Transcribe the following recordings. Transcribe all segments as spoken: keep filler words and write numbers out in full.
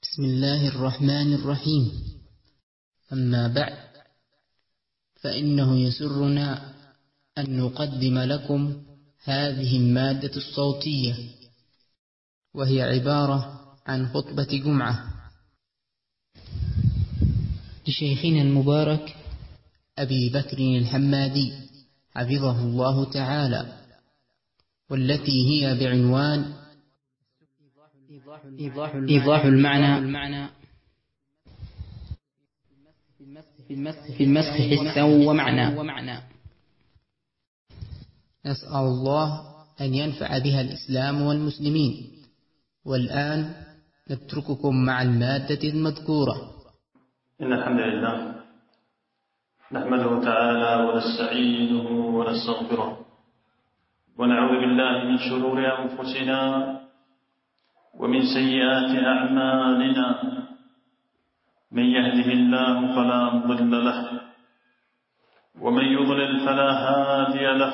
بسم الله الرحمن الرحيم. أما بعد، فإنه يسرنا أن نقدم لكم هذه المادة الصوتية، وهي عبارة عن خطبة جمعة لشيخنا المبارك أبي بكر الحمادي حفظه الله تعالى، والتي هي بعنوان إيضاح المعنى في المسح حسا ومعنى. نسأل الله أن ينفع بها الإسلام والمسلمين. والآن نترككم مع المادة المذكورة. إن الحمد لله نحمده تعالى ونستعينه ونستغفره، ونعوذ بالله من شرور أنفسنا ومن سيئات أعمالنا. من يهده الله فلا مضل له، ومن يضلل فلا هادي له،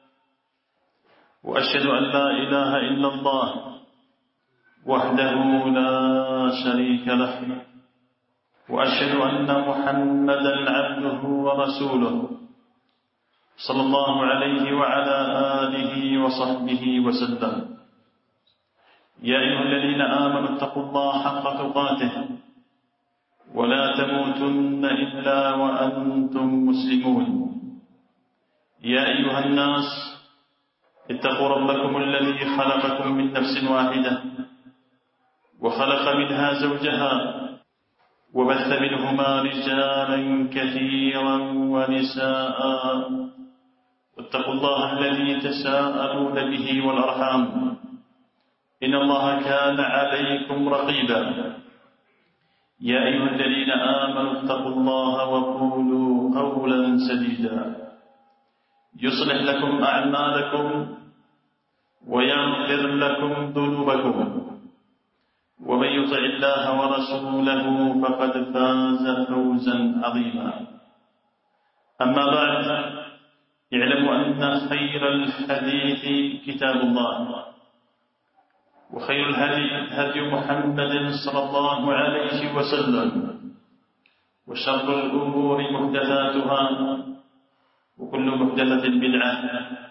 وأشهد أن لا إله إلا الله وحده لا شريك له، وأشهد أن محمدا عبده ورسوله صلى الله عليه وعلى آله وصحبه وسلم. يا أيها الذين آمنوا اتقوا الله حق تقاته ولا تموتن إلا وأنتم مسلمون. يا أيها الناس اتقوا ربكم الذي خلقكم من نفس واحدة وخلق منها زوجها وبث منهما رجالا كثيرا ونساء، واتقوا الله الذي تساءلون به والأرحام إن الله كان عليكم رقيبا. يا أيها الذين آمنوا اتقوا الله وقولوا قولا سديدا يصلح لكم أعمالكم ويغفر لكم ذنوبكم، ومن يطع الله ورسوله فقد فاز فوزا عظيما. أما بعد، اعلموا أن خير الحديث كتاب الله، وخير الهدي هدي محمد صلى الله عليه وسلم، وشر الأمور محدثاتها، وكل محدثة بدعة.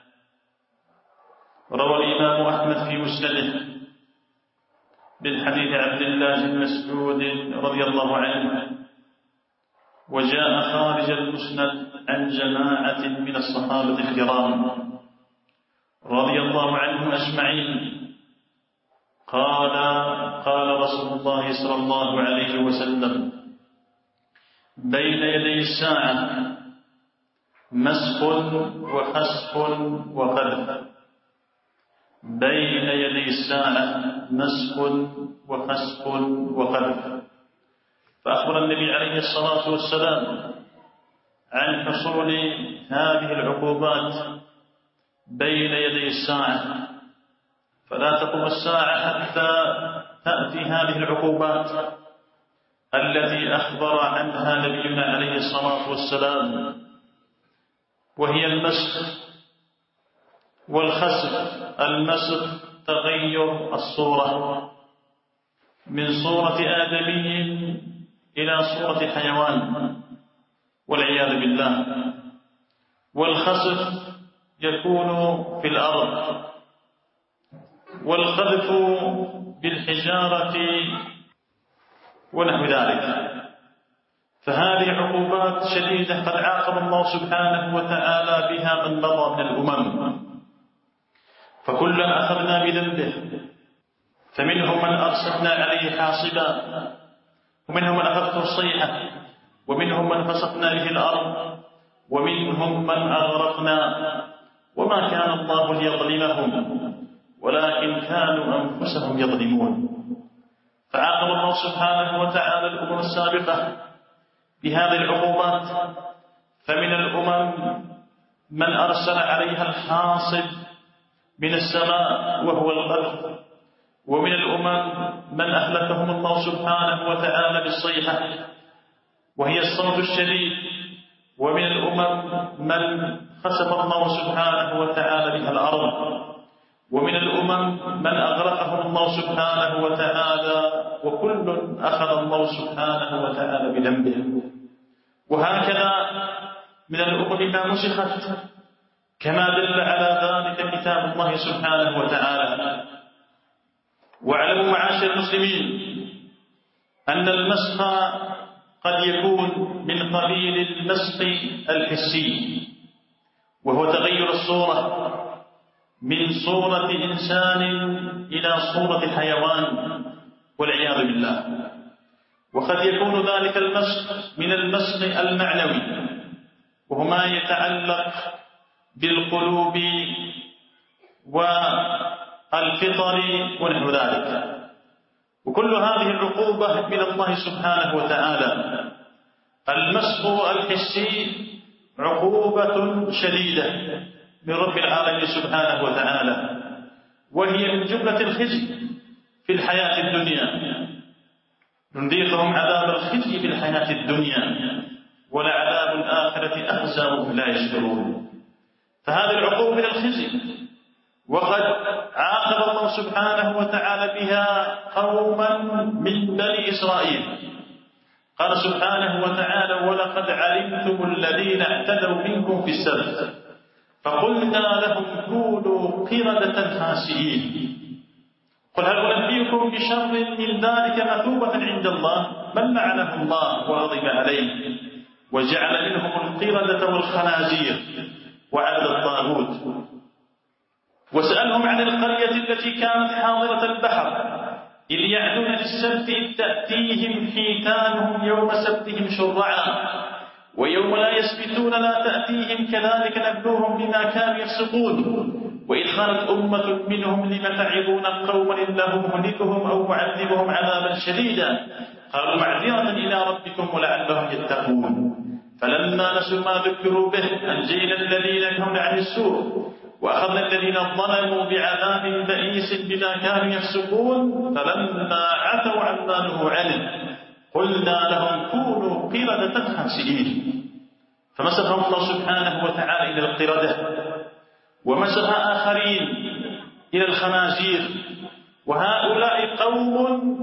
روى الإمام أحمد في مسنده من حديث عبد الله بن مسعود رضي الله عنه، وجاء خارج المسند عن جماعة من الصحابة الكرام رضي الله عنهم أجمعين. قال قال رسول الله صلى الله عليه وسلم: بين يدي الساعة مسح وخسف وقذف. بين يدي الساعة مسح وخسف وقذف. فأخبر النبي عليه الصلاة والسلام عن حصول هذه العقوبات بين يدي الساعة، فلا تقوم الساعة حتى تأتي هذه العقوبات التي أخبر عنها نبينا عليه الصلاة والسلام، وهي المسح والخسف. المسح تغير الصورة من صورة آدمي إلى صورة حيوان والعياذ بالله، والخسف يكون في الأرض، والقذف بالحجارة ونحو ذلك. فهذه عقوبات شديدة قد عاقب الله سبحانه وتعالى بها من مضى من الأمم، فكلا أخذنا بذنبه، فمنهم من أرسلنا عليه حاصبا، ومنهم من أخذته الصيحة، ومنهم من خسفنا به الأرض، ومنهم من أغرقنا. وما كان الله ليظلمهم ولكن كانوا أنفسهم يظلمون. فعاقب الله سبحانه وتعالى الأمم السابقة بهذه العقوبات، فمن الأمم من أرسل عليها الحاصب من السماء وهو القذف، ومن الأمم من أهلكهم الله سبحانه وتعالى بالصيحة وهي الصوت الشديد، ومن الأمم من خسف الله سبحانه وتعالى بها الأرض، ومن الأمم من أغرقهم الله سبحانه وتعالى وكل أخذ الله سبحانه وتعالى بذنبه. وهكذا من الأمم ما مسخت كما دل على ذلك كتاب الله سبحانه وتعالى. واعلموا معاشر المسلمين أن المسخ قد يكون من قبيل المسخ الحسي، وهو تغير الصورة من صورة إنسان إلى صورة حيوان والعياذ بالله. وقد يكون ذلك المسخ من المسخ المعنوي، وهو ما يتعلق بالقلوب والفطر ونحو ذلك. وكل هذه العقوبة من الله سبحانه وتعالى. المسخ الحسي عقوبة شديدة من رب العالمين سبحانه وتعالى، وهي من جملة الخزي في الحياة الدنيا. نذيقهم عذاب الخزي في الحياة الدنيا ولعذاب الآخرة أخزى وهم لا يشعرون. فهذه العقوبة من الخزي، وقد عاقب الله سبحانه وتعالى بها قوما من بني إسرائيل. قال سبحانه وتعالى: ولقد علمتم الذين اعتدوا منكم في السبت فقلنا لهم كونوا قردة خاسئين. قل هل أنبئكم بشر من ذلك مثوبة عند الله من لعنه الله وغضب عليه وجعل منهم القردة والخنازير وعبد الطاغوت. وسألهم عن القرية التي كانت حاضرة البحر إذ يعدون في السبت إذ تأتيهم حيتانهم يوم سبتهم شرعا ويوم لا يسبتون لا تأتيهم كذلك نبلوهم بما كانوا يفسقون. وإذ قالت أمة منهم لم تعظون قوما الله مهلكهم أو معذبهم عذابا شديدا قالوا معذرة إلى ربكم ولعلهم يتقون. فلما نسوا ما ذكروا به أنجينا الذين ينهون عن السوء وأخذنا الذين ظلموا بعذاب بئيس بما كانوا يفسقون. فلما عتوا عما نهوا عنه قلنا لهم كونوا قردة خاسئين. فمسخهم الله سبحانه وتعالى إلى القردة، ومسخ آخرين إلى الخنازير. وهؤلاء قوم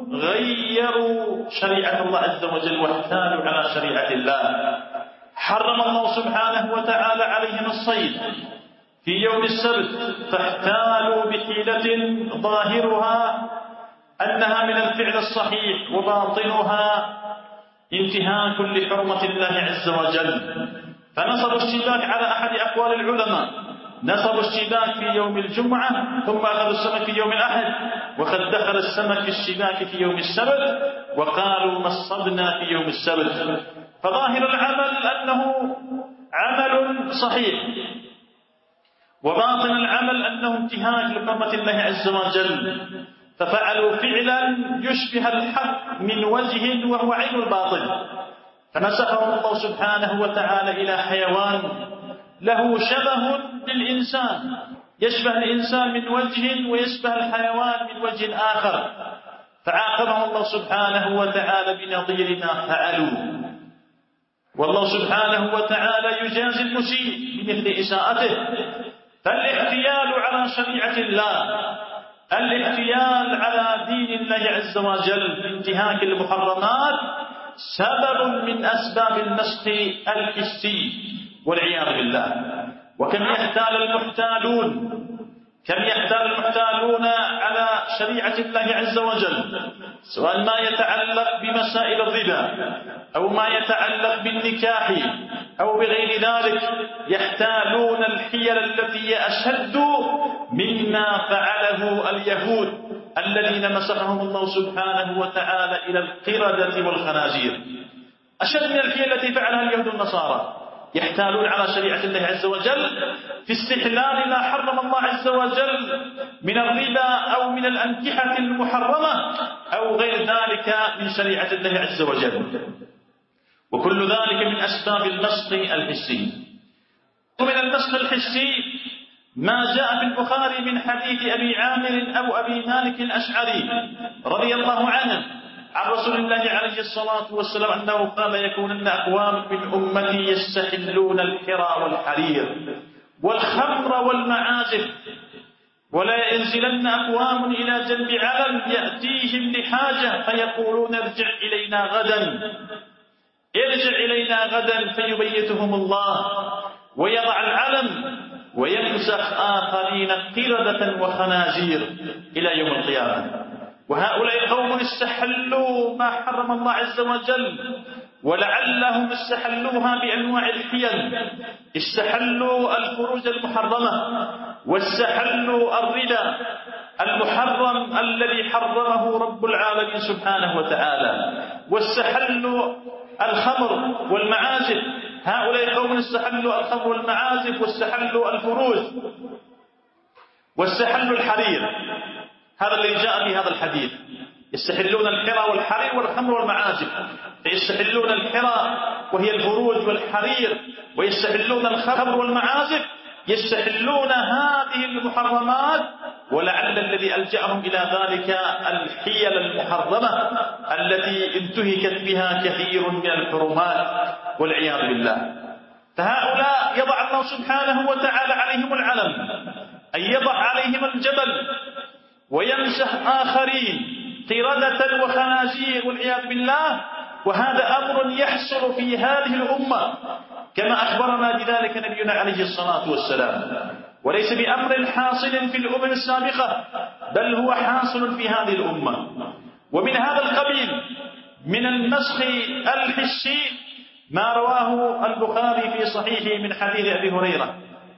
غيروا شريعة الله عز وجل واحتالوا على شريعة الله. حرم الله سبحانه وتعالى عليهم الصيد في يوم السبت فاحتالوا بحيلة ظاهرها أنها من الفعل الصحيح وباطنها انتهاك لحرمة الله عز وجل. فنصبوا الشباك على أحد أقوال العلماء، نصبوا الشباك في يوم الجمعة ثم أخذوا السمك في يوم الأحد، وقد دخل السمك في الشباك في يوم السبت وقالوا نصبنا في يوم السبت. فظاهر العمل أنه عمل صحيح، وباطن العمل أنه انتهاك لحرمة الله عز وجل. ففعلوا فعلا يشبه الحق من وجه وهو عين الباطل. فنسخهم الله سبحانه وتعالى إلى حيوان له شبه بالإنسان، يشبه الإنسان من وجه ويشبه الحيوان من وجه آخر. فعاقبهم الله سبحانه وتعالى بنظير ما فعلوا. والله سبحانه وتعالى يجازي المسيء بمثل إساءته. فالاحتيال على شريعة الله، الاحتيال على دين الله عز وجل بانتهاك المحرمات سبب من أسباب المسخ الحسي والعياذ بالله. وكم يحتال المحتالون كم يحتال المحتالون على شريعة الله عز وجل، سواء ما يتعلق بمسائل الربا أو ما يتعلق بالنكاح أو بغير ذلك، يحتالون الحيل التي أشد مما فعله اليهود الذين مسخهم الله سبحانه وتعالى إلى القردة والخنازير. أشد من الحيل التي فعلها اليهود والنصارى، يحتالون على شريعة الله عز وجل في استحلال ما حرم الله عز وجل من الربا أو من الأنكحة المحرمة أو غير ذلك من شريعة الله عز وجل. وكل ذلك من أسباب المسخ الحسي. ومن المسخ الحسي ما جاء في البخاري من حديث أبي عامر أو أبي مالك الأشعري رضي الله عنه عن رسول الله عليه الصلاة والسلام أنه قال: يكونن أقوام من أمتي يستحلون الحرى والحرير والخمر والمعازف ولا ينزلن أقوام إلى جنب علم يأتيهم لحاجة فيقولون ارجع إلينا غدا ارجع إلينا غدا فيبيتهم الله ويضع العلم ويمسخ آخرين قردة وخنازير إلى يوم القيامة. وهؤلاء قوم استحلوا ما حرم الله عز وجل، ولعلهم استحلوها بأنواع الحيل، استحلوا الفروج المحرمة، واستحلوا الربا المحرم الذي حرمه رب العالمين سبحانه وتعالى، واستحلوا الخمر والمعازف. هؤلاء قوم استحلوا الخمر والمعازف واستحلوا الفروج واستحلوا الحرير. هذا الذي جاء في هذا الحديث، يستحلون الحرى والحرير والخمر والمعازف، فيستحلون الحرى وهي الفروج والحرير، ويستحلون الخمر والمعازف، يستحلون هذه المحرمات. ولعل الذي ألجأهم إلى ذلك الحيل المحرمة التي انتهكت بها كثير من الحرمات والعياذ بالله. فهؤلاء يضع الله سبحانه وتعالى عليهم العلم، أن يضع عليهم الجبل ويمسح آخرين قردة وخنازير والعياذ بالله. وهذا أمر يحصل في هذه الأمة كما أخبرنا بذلك نبينا عليه الصلاة والسلام، وليس بأمر حاصل في الأمم السابقة، بل هو حاصل في هذه الأمة. ومن هذا القبيل من المسخ الحسي ما رواه البخاري في صحيحه من حديث أبي هريرة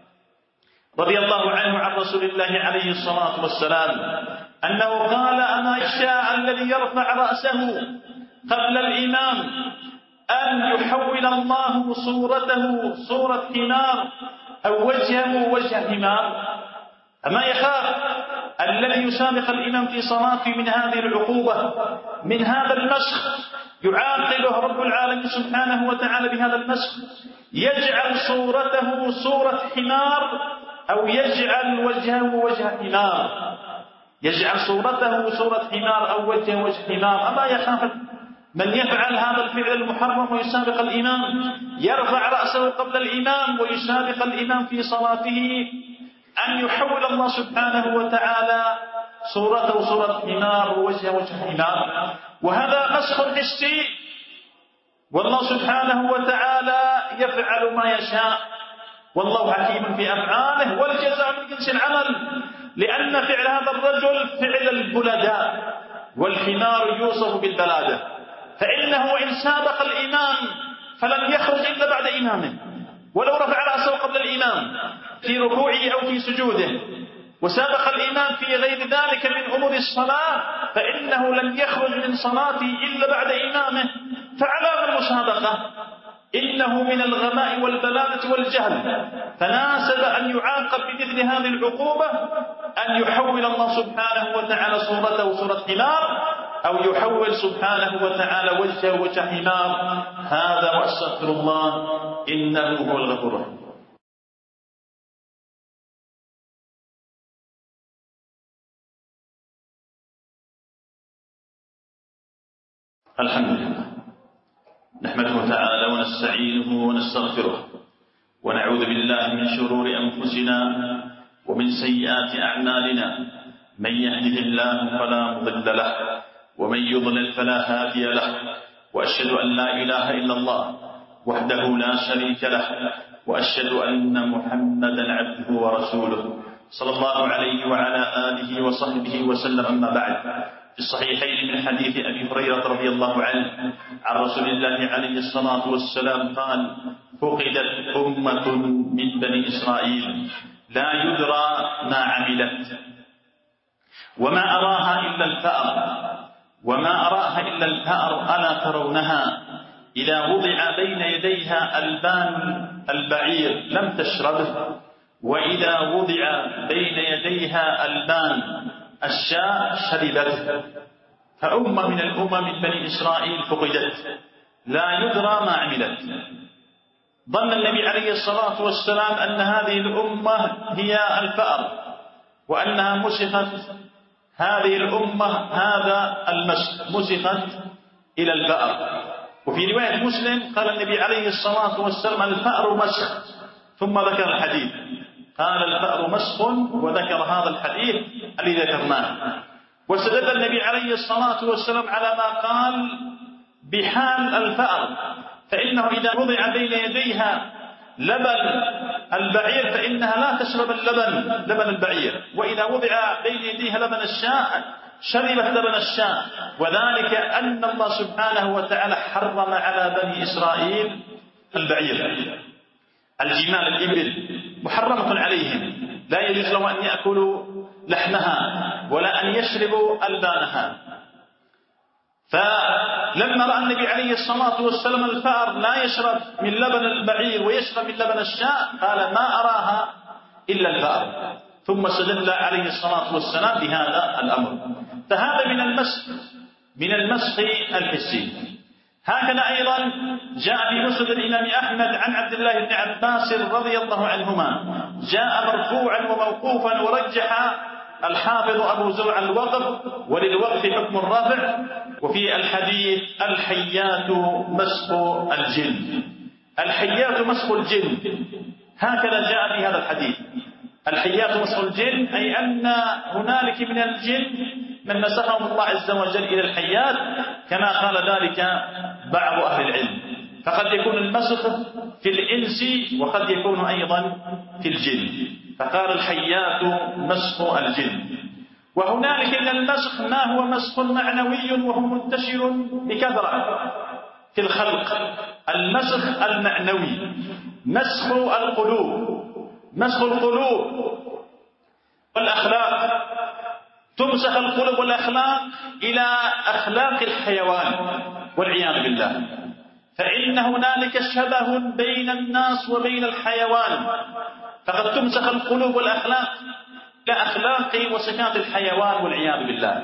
رضي الله عنه عن رسول الله عليه الصلاة والسلام أنه قال: أما يخشى الذي يرفع رأسه قبل الإمام أن يحول الله صورته صورة حمار أو وجهه وجه حمار. أما يخاف الذي يسابق الإمام في صلاته من هذه العقوبة، من هذا المسخ، يعاقبه رب العالمين سبحانه وتعالى بهذا المسخ، يجعل صورته صورة حمار أو يجعل وجهه وجه حمار، يجعل صورته صورة حمار أو وجهه وجه حمار. أما يخاف من يفعل هذا الفعل المحرم ويسابق الإمام، يرفع رأسه قبل الإمام ويسابق الإمام في صلاته، أن يحول الله سبحانه وتعالى صورته صورة حمار ووجهه وجه حمار. وهذا مسخ حسي، والله سبحانه وتعالى يفعل ما يشاء، والله حكيم في أفعاله، والجزاء من جنس العمل. لأن فعل هذا الرجل فعل البلداء، والحمار يوصف بالبلادة، فإنه إن سابق الإمام فلم يخرج إلا بعد إمامه، ولو رفع رأسه قبل الإمام في ركوعه أو في سجوده، وسابق الإمام في غير ذلك من أمور الصلاة، فإنه لن يخرج من صلاته إلا بعد إمامه. فعلى المسابقة إنه من الغباء والبلادة والجهل، فناسب أن يعاقب بمثل هذه العقوبة، أن يحول الله سبحانه وتعالى صورته صورة حمار، أو يحول سبحانه وتعالى وجهه وجه حمار. هذا وأستغفر الله إنه هو الغفور الرحيم. الحمد لله، نحمده تعالى ونستعينه ونستغفره، ونعوذ بالله من شرور أنفسنا ومن سيئات أعمالنا. من يهده الله فلا مضل له، ومن يضلل فلا هادي له، وأشهد أن لا إله إلا الله وحده لا شريك له، وأشهد أن محمدا عبده ورسوله صلى الله عليه وعلى آله وصحبه وسلم. أما بعد، في الصحيحين من حديث أبي هريرة رضي الله عنه عن رسول الله عليه الصلاة والسلام قال: فقدت أمة من بني إسرائيل لا يدرى ما عملت، وما أراها إلا الفأر وما أراها إلا الفأر ألا ترونها إذا وضع بين يديها ألبان البعير لم تشربه، وإذا وضع بين يديها ألبان الشاة شربته. فأمة من الأمم من بني إسرائيل فقدت لا يدرى ما عملت. ظن النبي عليه الصلاة والسلام أن هذه الأمة هي الفأر، وأنها مسخت هذه الأمة هذا المسخ مسخت إلى الفأر. وفي رواية مسلم قال النبي عليه الصلاة والسلام: الفأر مسخ، ثم ذكر الحديث قال الفأر مسخ، وذكر هذا الحديث الذي ذكرناه. واستدل النبي عليه الصلاة والسلام على ما قال بحال الفأر، فإنه إذا وضع بين يديها لبن البعير فإنها لا تشرب اللبن لبن البعير، وإذا وضع بين يديها لبن الشاء شربت لبن الشاء، وذلك أن الله سبحانه وتعالى حرم على بني إسرائيل البعير، الجمال الإبل محرمة عليهم، لا يجوز لهم أن يأكلوا لحمها ولا أن يشربوا ألبانها. فلما رأى النبي عليه الصلاة والسلام الفأر لا يشرب من لبن البعير ويشرب من لبن الشاء قال ما أراها إلا الفأر، ثم استدل عليه الصلاة والسلام بهذا الأمر. فهذا من المسخ من المسخ الحسي. هكذا أيضا جاء في مسند الإمام أحمد عن عبد الله بن عباس رضي الله عنهما، جاء مرفوعا وموقوفا، ورجح الحافظ أبو زرع الوقف، وللوقف حكم الرفع. وفي الحديث الحيات مسخ الجن، الحيات مسخ الجن، هكذا جاء في هذا الحديث، الحيات مسخ الجن، أي أن هنالك من الجن من مسخهم الله عز وجل إلى الحيات، كما قال ذلك بعض أهل العلم. فقد يكون المسخ في الإنس وقد يكون أيضا في الجن، فقال الحيات مسخ الجن. وهنالك من المسخ ما هو مسخ معنوي وهو منتشر بكثرة في الخلق، المسخ المعنوي، مسخ القلوب، مسخ القلوب والأخلاق، تمسخ القلوب والأخلاق إلى أخلاق الحيوان والعياذ بالله، فإن هنالك شبه بين الناس وبين الحيوان، فقد تمسخ القلوب والأخلاق إلى أخلاق وصفات الحيوان والعياذ بالله.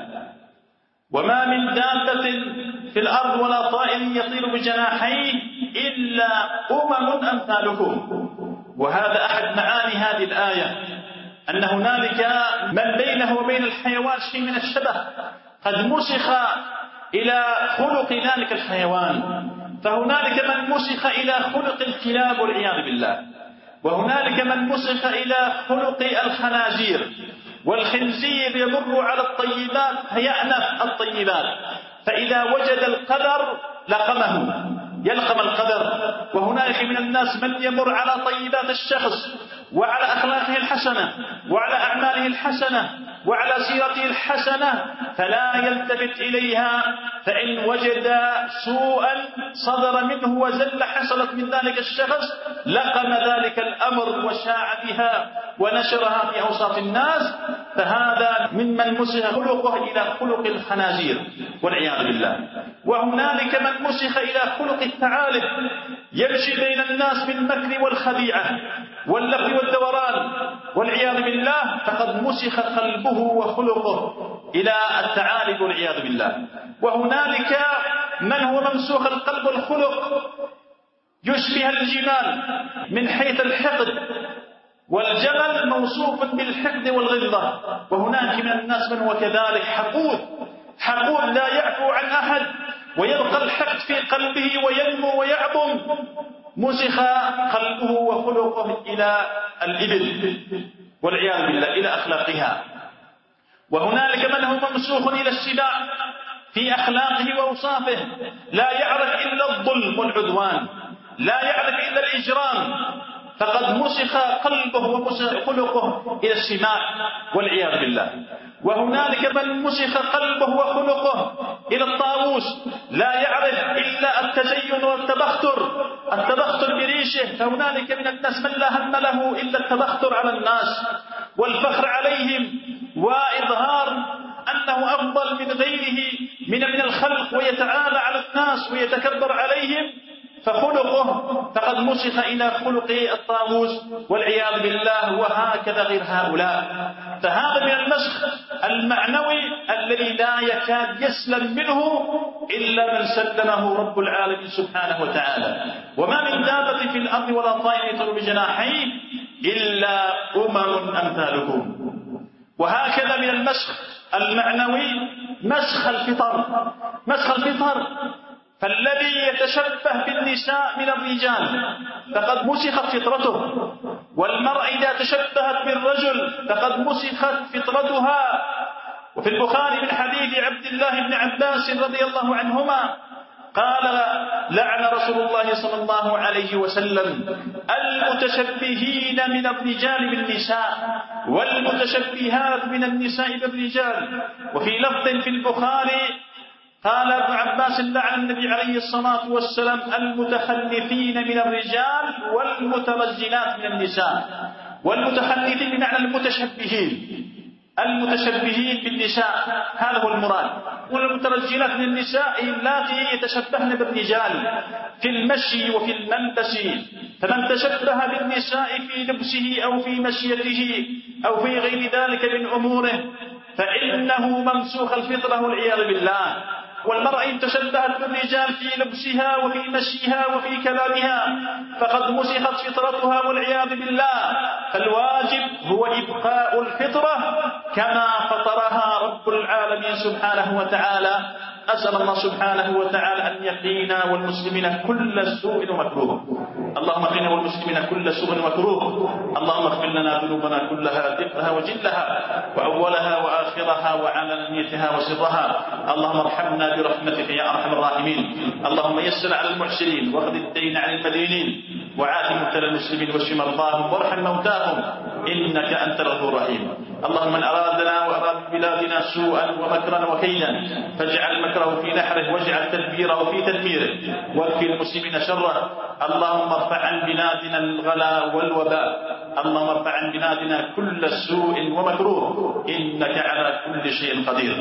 وما من دابة في الأرض ولا طائر يطير بجناحيه إلا أمم أمثالكم. وهذا أحد معاني هذه الآية، أن هنالك من بينه وبين الحيوان شيء من الشبه، قد مسخ إلى خلق ذلك الحيوان، فهنالك من مسخ إلى خلق الكلاب والعياذ بالله، وهنالك من مسخ إلى خلق الخنازير، والخنزير يمر على الطيبات فيأنف الطيبات، فإذا وجد القدر لقمه، يلقم القدر. وهنالك من الناس من يمر على طيبات الشخص وعلى أخلاقه الحسنة وعلى أعماله الحسنة وعلى سيرته الحسنة فلا يلتفت إليها، فإن وجد سوءا صدر منه وزل حصلت من ذلك الشخص لقم ذلك الأمر وشاع بها ونشرها في أوساط الناس، فهذا ممن مسخ خلقه إلى خلق الخنازير والعياذ بالله. وهنالك من مسخ إلى خلق الثعالب، يمشي بين الناس بالمكر والخديعة واللف والدوران والعياذ بالله، فقد مسخ قلبه وخلقه إلى الثعالب والعياذ بالله. وهنالك من هو ممسوخ القلب والخلق يشبه الجمال من حيث الحقد، والجمل موصوف بالحقد والغلظة. وهناك من الناس من هو كذلك حقود، حقود لا يعفو عن أحد ويبقى الحقد في قلبه وينمو ويعظم، مسخ قلبه وخلقه إلى الإبل والعياذ بالله، إلى أخلاقها. وهنالك من هو ممسوخ إلى السباع في أخلاقه وأوصافه، لا يعرف إلا الظلم والعدوان، لا يعرف إلا الإجرام، فقد مسخ قلبه ومسخ خلقه إلى السماع والعياذ بالله. وهنالك من مسخ قلبه وخلقه إلى الطاووس، لا يعرف إلا التزين والتبختر، التبختر بريشه، فهنالك من الناس من لا هم له إلا التبختر على الناس والفخر عليهم وإظهار أنه أفضل من غيره من من الخلق ويتعالى على الناس ويتكبر عليهم، فخلقه فقد مسخ إلى خلق الطاووس والعياذ بالله. وهكذا غير هؤلاء. فهذا من المسخ المعنوي الذي لا يكاد يسلم منه إلا من سلمه رب العالمين سبحانه وتعالى. وما من دابة في الأرض ولا طائر يطير بجناحيه إلا أمم أمثالكم. وهكذا من المسخ المعنوي مسخ الفطر، مسخ الفطر، فالذي يتشبه بالنساء من الرجال فقد مسخت فطرته والمرأة إذا تشبهت بالرجل فقد مسخت فطرتها. وفي البخاري من حديث عبد الله بن عباس رضي الله عنهما قال: لعن رسول الله صلى الله عليه وسلم المتشبهين من الرجال بالنساء والمتشبهات من النساء بالرجال. وفي لفظ في البخاري قال ابن عباس: لعن النبي عليه الصلاة والسلام المتخلفين من الرجال والمترجلات من النساء. والمتخلفين بمعنى المتشبهين، المتشبهين بالنساء هذا هو المراد. والمترجلات من النساء اللاتي يتشبهن بالرجال في المشي وفي الملبس. فمن تشبه بالنساء في لبسه أو في مشيته أو في غير ذلك من أموره فإنه ممسوخ الفطرة والعياذ بالله. والمرأة إن تشبهت بالرجال في لبسها وفي مشيها وفي كلامها فقد مسخت فطرتها والعياذ بالله. فالواجب هو إبقاء الفطرة كما فطرها رب العالمين سبحانه وتعالى. أسأل الله سبحانه وتعالى أن يقينا والمسلمين كل سوء ومكروه. اللهم قنا والمسلمين كل سوء ومكروه. اللهم اغفر لنا ذنوبنا كلها دقها وجلها وأولها وآخرها وعلانيتها وسرها. اللهم ارحمنا برحمتك يا أرحم الراحمين. اللهم يسر على المعسرين واخذ الدين عن المدينين وعاف مبتلى المسلمين واشف مرضاهم وارحم موتاهم إنك أنت الغفور الرحيم. اللهم من أرادنا وأراد بلادنا سوءا ومكرا وكيدا فاجعل مكره في نحره واجعل تدبيره في تدميره واكفي المسلمين شره. اللهم ارفع عن بلادنا الغلا والوباء. اللهم ارفع عن بلادنا كل سوء ومكروه إنك على كل شيء قدير.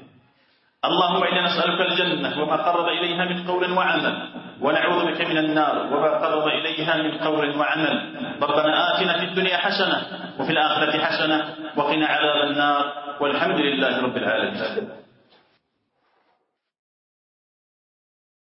اللهم إنا نسألك الجنة وما قرب إليها من قول وعمل ونعوذ بك من النار وما قرب إليها من قول وعمل. ربنا آتنا في الدنيا حسنة وفي الآخرة حسنة وقنا عذاب النار والحمد لله رب العالمين.